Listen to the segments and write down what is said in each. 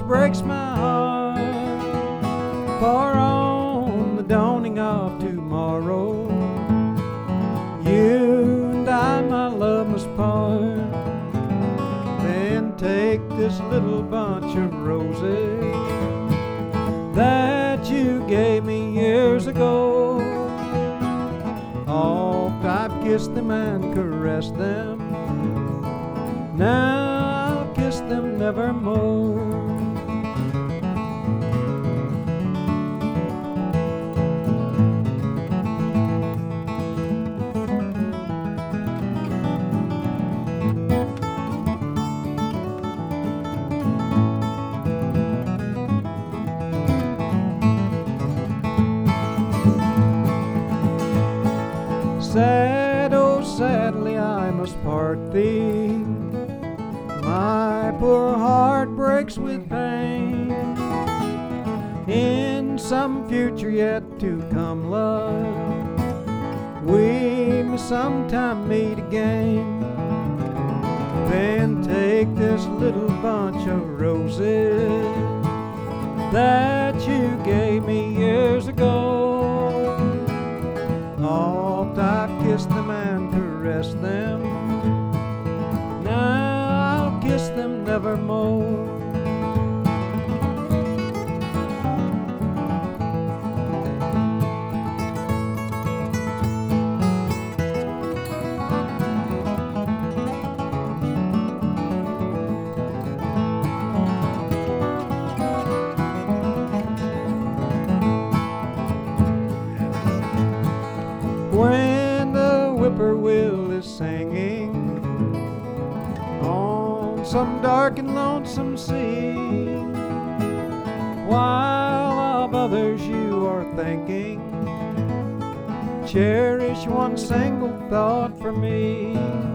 breaks my heart, for on the dawning of tomorrow, you and I, my love, must part. Then take this little bunch of roses that you gave me years ago. Oft I've kissed them and caressed them, now I'll kiss them nevermore. Sad, oh sadly I must part thee, my poor heart breaks with pain. In some future yet to come, love, we may sometime meet again. Then take this little bunch of roses that you gave me years ago. Oft I've kissed them and caressed them, now I'll kiss them nevermore. When the whippoorwill is singing on some dark and lonesome sea, while of others you are thinking, cherish one single thought for me.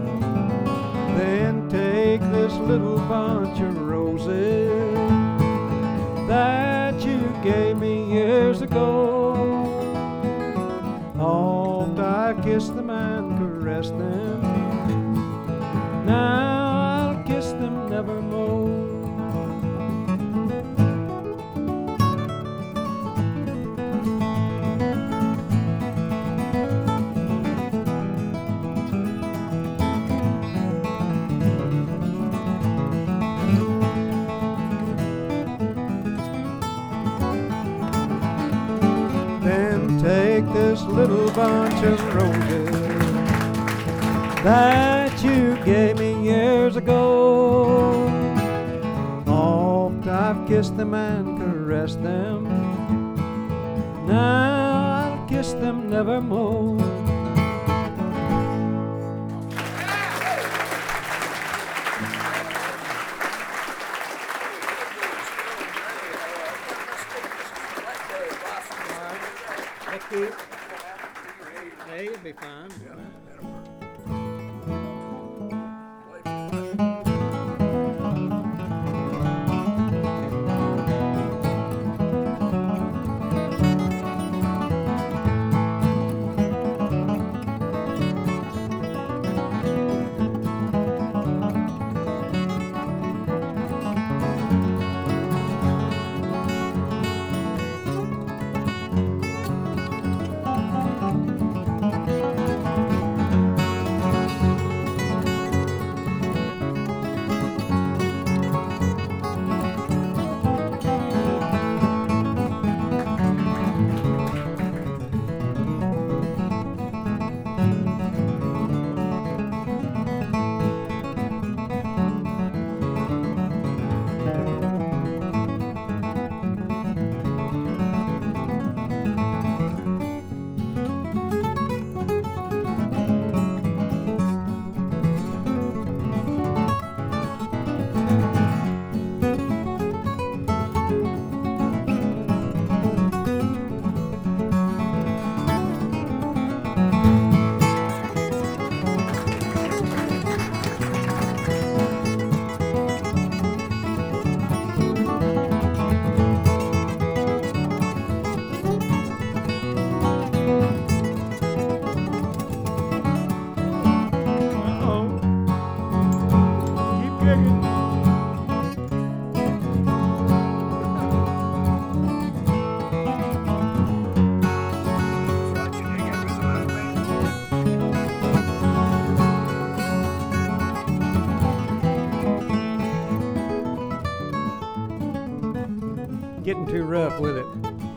Then take this little bunch of roses that you gave me years ago. Oft I've kissed them and caressed them, now I'll kiss them nevermore. Then take this little bunch of roses that you gave me years ago. Oft I've kissed them and caressed them, now I'll kiss them nevermore. Thank you. Hey, you'll be fine. too rough with it.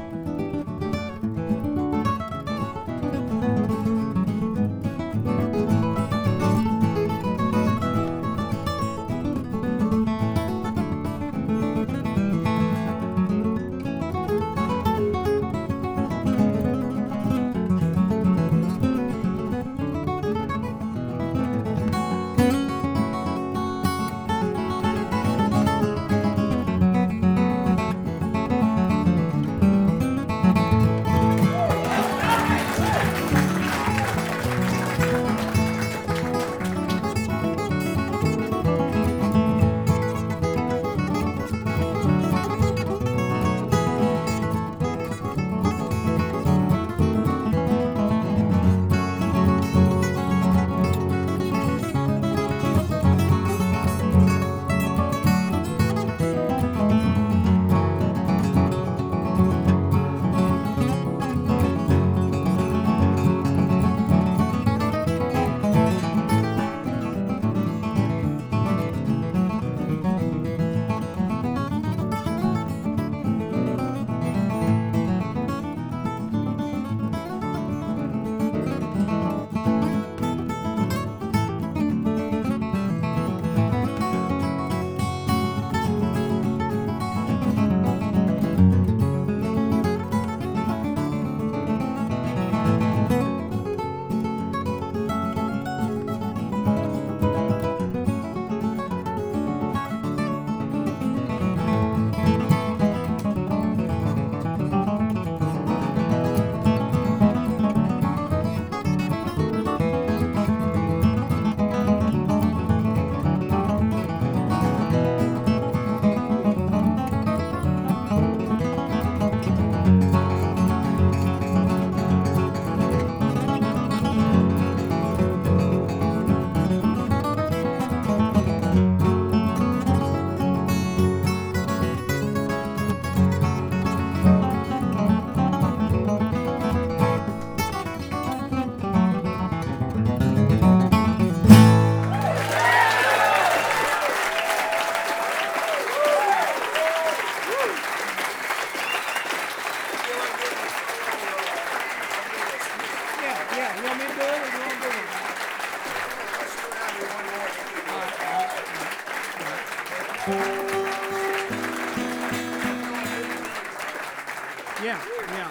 Yeah, yeah.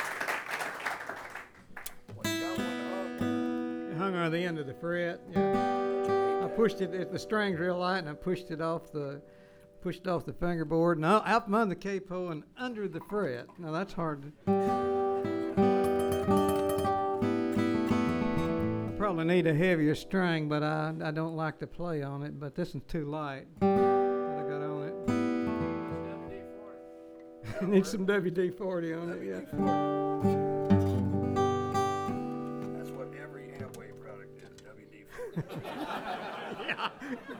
It hung on the end of the fret. Yeah. I pushed it. The string's real light, and I pushed it off the fingerboard, and out from under the capo and under the fret. Now that's hard to. Probably need a heavier string, but I don't like to play on it. But this one's too light that I got on it. Need some WD-40 on it, yeah. That's what every Amway product is, WD-40. Yeah.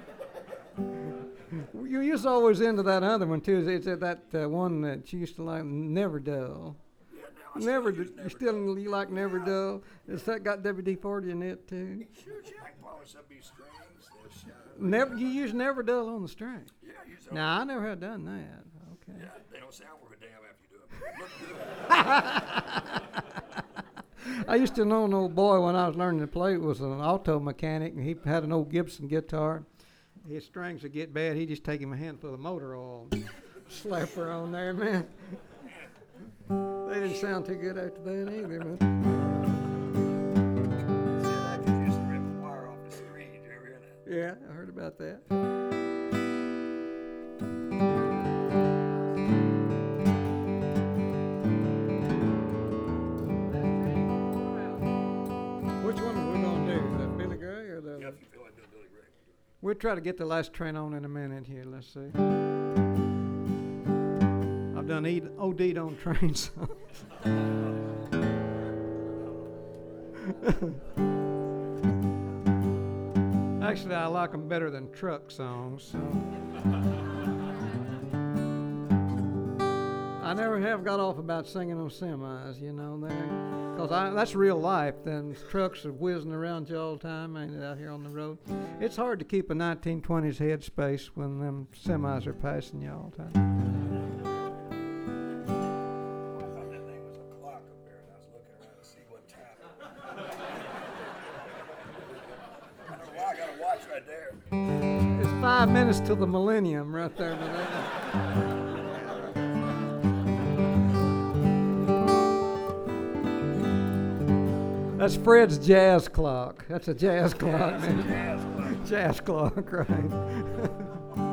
You used to always into that other one too. It's that one that you used to like, Never Dull. Yeah, You like Never Dull? Has that got WD-40 in it too? Sure, I can polish up these strings. You use Never Dull on the string? Yeah, I use Now I never had done that. Okay. Yeah, they don't sound worth a damn after you do it. Look good. I used to know an old boy when I was learning to play. It was an auto mechanic, and he had an old Gibson guitar. His strings would get bad. He'd just take him a handful of motor oil and slap her on there, man. They didn't sound too good after that either, man. See, I could just rip the wire off the screen. Did you ever hear that? Yeah, I heard about that. Which one are we going to do? The Billy Gray or the... Yeah, if you feel like doing Billy Gray. We'll try to get the last train on in a minute here. Let's see. I've done OD'd on train songs. Actually, I like them better than truck songs. So. I never have got off about singing on semis, you know, because that's real life. Then trucks are whizzing around you all the time, ain't it, out here on the road? It's hard to keep a 1920s headspace when them semis are passing you all the time. 5 minutes till the millennium right there. That's Fred's jazz clock. That's a jazz clock, man. Jazz club. Jazz clock, right?